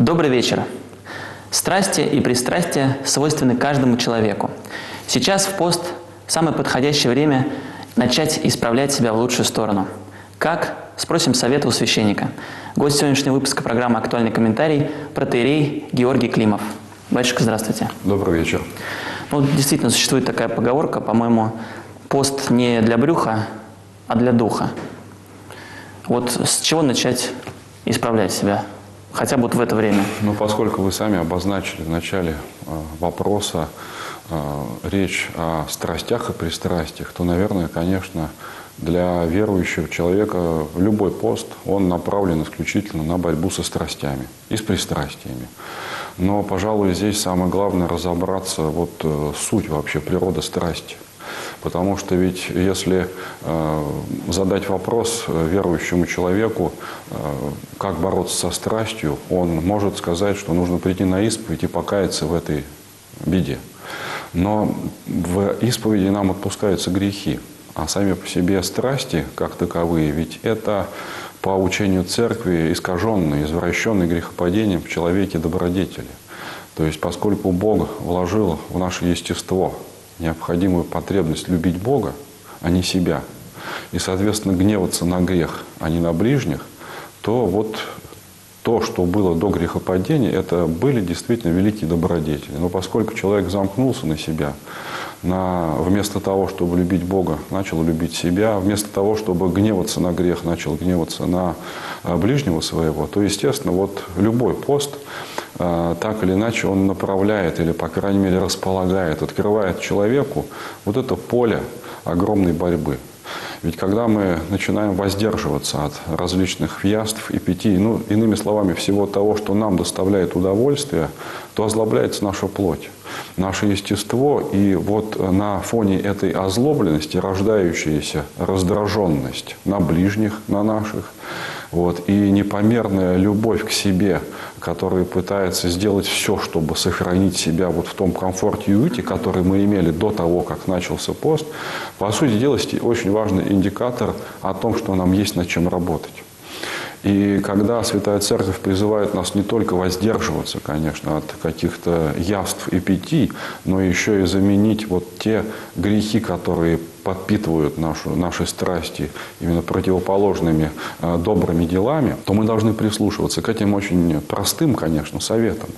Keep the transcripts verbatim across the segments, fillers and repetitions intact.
Добрый вечер. Страсти и пристрастия свойственны каждому человеку. Сейчас в пост самое подходящее время начать исправлять себя в лучшую сторону. Как? Спросим совета у священника. Гость сегодняшнего выпуска программы «Актуальный комментарий» – протоиерей Георгий Климов. Батюшка, здравствуйте. Добрый вечер. Ну, действительно, существует такая поговорка, по-моему, пост не для брюха, а для духа. Вот с чего начать исправлять себя? Хотя бы вот в это время. Ну, поскольку вы сами обозначили в начале э, вопроса э, речь о страстях и пристрастиях, то, наверное, конечно, для верующего человека любой пост, он направлен исключительно на борьбу со страстями и с пристрастиями. Но, пожалуй, здесь самое главное разобраться, вот э, суть вообще, природа страсти. Потому что ведь если э, задать вопрос верующему человеку, э, как бороться со страстью, он может сказать, что нужно прийти на исповедь и покаяться в этой беде. Но в исповеди нам отпускаются грехи, а сами по себе страсти, как таковые, ведь это по учению церкви искаженные, извращенные грехопадением в человеке добродетели. То есть поскольку Бог вложил в наше естество необходимую потребность любить Бога, а не себя, и, соответственно, гневаться на грех, а не на ближних, то вот то, что было до грехопадения, это были действительно великие добродетели. Но поскольку человек замкнулся на себя, на, вместо того, чтобы любить Бога, начал любить себя, вместо того, чтобы гневаться на грех, начал гневаться на а, ближнего своего, то, естественно, вот любой пост, а, так или иначе, он направляет или, по крайней мере, располагает, открывает человеку вот это поле огромной борьбы. Ведь когда мы начинаем воздерживаться от различных яств и питий, ну, иными словами, всего того, что нам доставляет удовольствие, то озлобляется наша плоть, наше естество. И вот на фоне этой озлобленности рождающаяся раздраженность на ближних, на наших, вот, и непомерная любовь к себе, которая пытается сделать все, чтобы сохранить себя вот в том комфорте и уюте, который мы имели до того, как начался пост, по сути дела, очень важный индикатор о том, что нам есть над чем работать. И когда Святая Церковь призывает нас не только воздерживаться, конечно, от каких-то яств и питий, но еще и заменить вот те грехи, которые подпитывают нашу, наши страсти именно противоположными э, добрыми делами, то мы должны прислушиваться к этим очень простым, конечно, советам.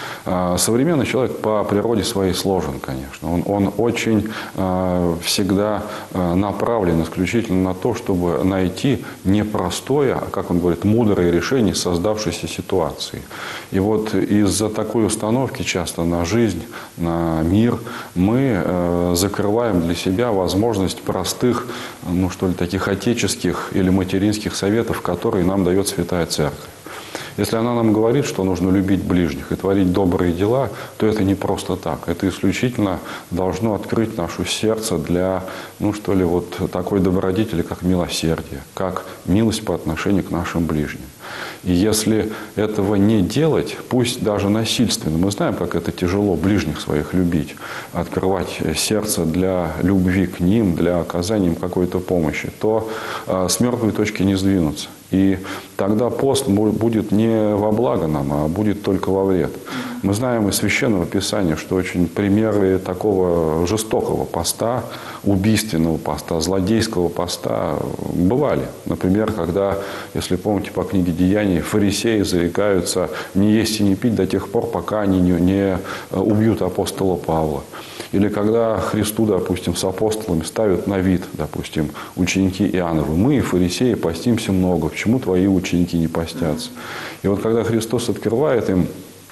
Э, современный человек по природе своей сложен, конечно. Он, он очень э, всегда э, направлен исключительно на то, чтобы найти непростое, а, как он говорит, мудрое решение создавшейся ситуации. И вот из-за такой установки часто на жизнь, на мир мы э, закрываем для себя возможность простых, ну что ли, таких отеческих или материнских советов, которые нам дает Святая Церковь. Если она нам говорит, что нужно любить ближних и творить добрые дела, то это не просто так. Это исключительно должно открыть наше сердце для, ну что ли, вот такой добродетели, как милосердие, как милость по отношению к нашим ближним. И если этого не делать, пусть даже насильственно, мы знаем, как это тяжело ближних своих любить, открывать сердце для любви к ним, для оказания им какой-то помощи, то э, с мертвой точки не сдвинуться. И тогда пост будет не во благо нам, а будет только во вред. Мы знаем из Священного Писания, что очень примеры такого жестокого поста, убийственного поста, злодейского поста бывали. Например, когда, если помните по книге Деяний, фарисеи зарекаются не есть и не пить до тех пор, пока они не, не убьют апостола Павла. Или когда Христу, допустим, с апостолами ставят на вид, допустим, ученики Иоанновы. Мы, фарисеи, постимся много. Почему твои ученики не постятся? И вот когда Христос открывает им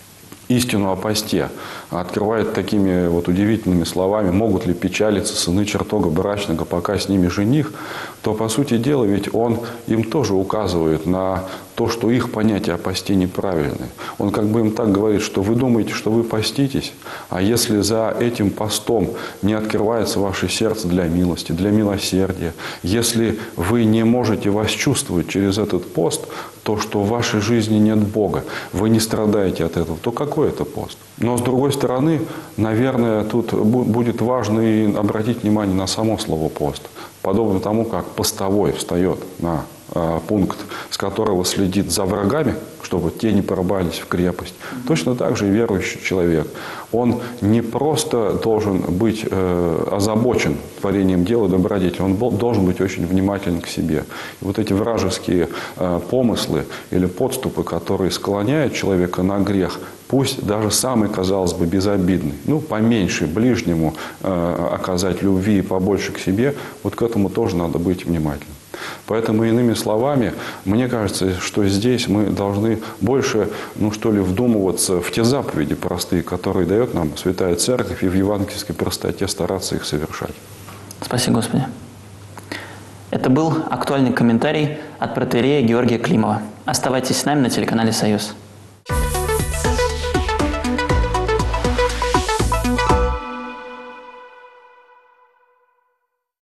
истину о посте, открывает такими вот удивительными словами, могут ли печалиться сыны чертога брачного, пока с ними жених, то, по сути дела, ведь он им тоже указывает на то, что их понятие о посте неправильное. Он как бы им так говорит, что вы думаете, что вы поститесь, а если за этим постом не открывается ваше сердце для милости, для милосердия, если вы не можете восчувствовать через этот пост то, что в вашей жизни нет Бога, вы не страдаете от этого, то какой это пост? Но, с другой стороны, наверное, тут будет важно и обратить внимание на само слово «пост». Подобно тому, как постовой встает на э, пункт, с которого следит за врагами, чтобы те не порвались в крепость. Точно так же и верующий человек. Он не просто должен быть э, озабочен творением дела добродетели, он должен быть очень внимателен к себе. И вот эти вражеские э, помыслы или подступы, которые склоняют человека на грех, пусть даже самый, казалось бы, безобидный, ну, поменьше ближнему э, оказать любви и побольше к себе, вот к этому тоже надо быть внимательным. Поэтому, иными словами, мне кажется, что здесь мы должны больше, ну что ли, вдумываться в те заповеди простые, которые дает нам Святая Церковь, и в евангельской простоте стараться их совершать. Спасибо, Господи. Это был актуальный комментарий от протоиерея Георгия Климова. Оставайтесь с нами на телеканале «Союз».